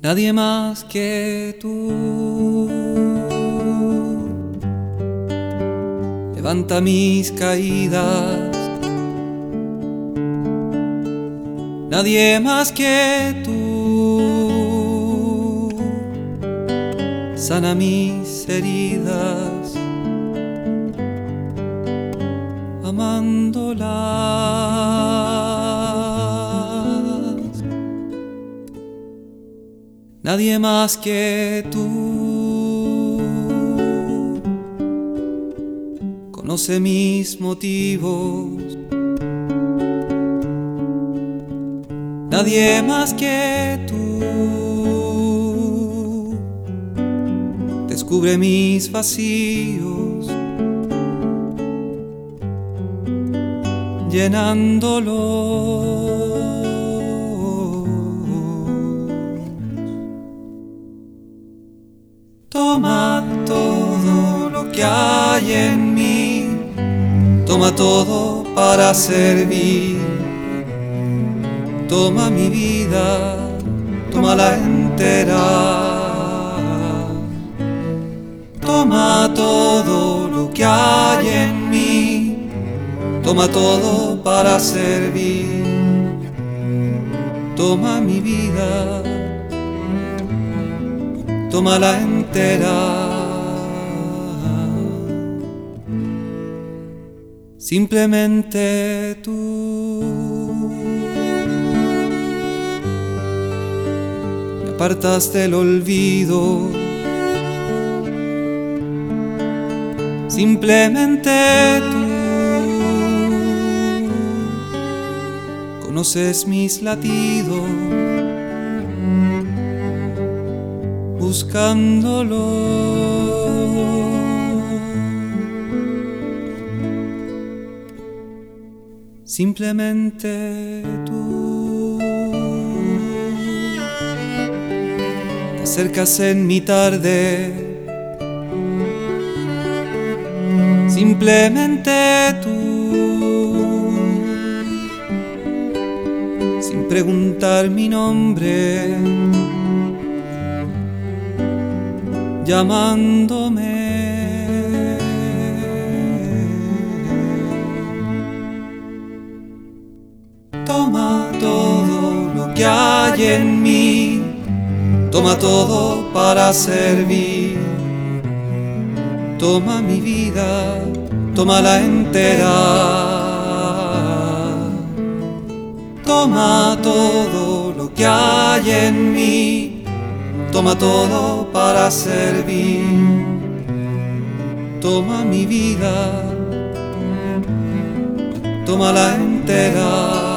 nadie más que tú. Levanta mis caídas, nadie más que tú. Sana mis heridas, amándolas. Nadie más que tú conoce mis motivos. Nadie más que tú descubre mis vacíos, llenándolos. Toma todo lo que hay en mí, toma todo para servir. Toma mi vida, tómala entera. Toma todo lo que hay en mí, toma todo para servir. Toma mi vida, tómala entera. Simplemente tú. Me apartas del olvido. Simplemente tú conoces mis latidos, buscándolo. Simplemente tú te acercas en mi tarde. Simplemente tú, sin preguntar mi nombre, llamándome. Toma todo lo que hay en mí, toma todo para servir. Toma mi vida, tómala entera. Toma todo lo que hay en mí, toma todo para servir. Toma mi vida, tómala entera.